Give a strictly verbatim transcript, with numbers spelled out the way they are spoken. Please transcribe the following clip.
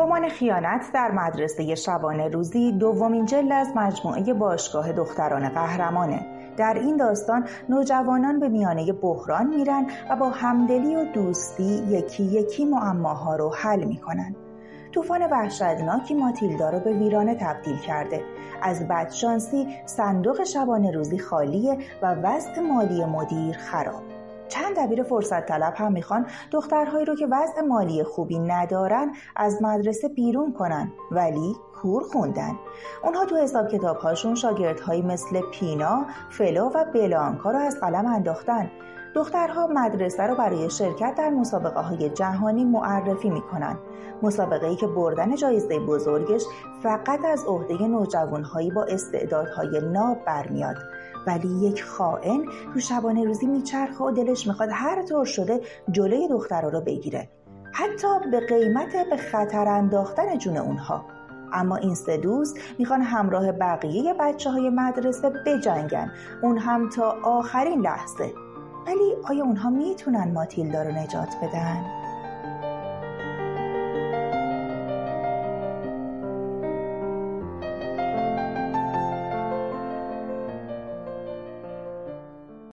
رمان خیانت در مدرسه شبانه روزی دومین جلد از مجموعه باشگاه دختران قهرمانه. در این داستان نوجوانان به میانه بحران میرن و با همدلی و دوستی یکی یکی معماها رو حل میکنن. طوفان وحشتناکی ماتیلدا رو به ویرانه تبدیل کرده. از بدشانسی صندوق شبانه روزی خالیه و وضع مالی مدیر خراب. چند دبیر فرصت طلب هم میخوان دخترهایی رو که وضع مالی خوبی ندارن از مدرسه بیرون کنن، ولی کور خوندن. اونها تو حساب کتابهاشون شاگردهایی مثل پینا، فلو و بلانکا رو از قلم انداختن. دخترها مدرسه رو برای شرکت در مسابقه های جهانی معرفی میکنن. مسابقه‌ای که بردن جایزه بزرگش فقط از عهده نوجوانهایی با استعدادهای ناب برمیاد. ولی یک خائن تو شبانه روزی میچرخه و دلش میخواد هر طور شده جلوی دخترها رو بگیره، حتی به قیمت به خطر انداختن جون اونها. اما این سه دوست میخوان همراه بقیه بچه های مدرسه بجنگن، اون هم تا آخرین لحظه. ولی آیا اونها میتونن ماتیلدا رو نجات بدن؟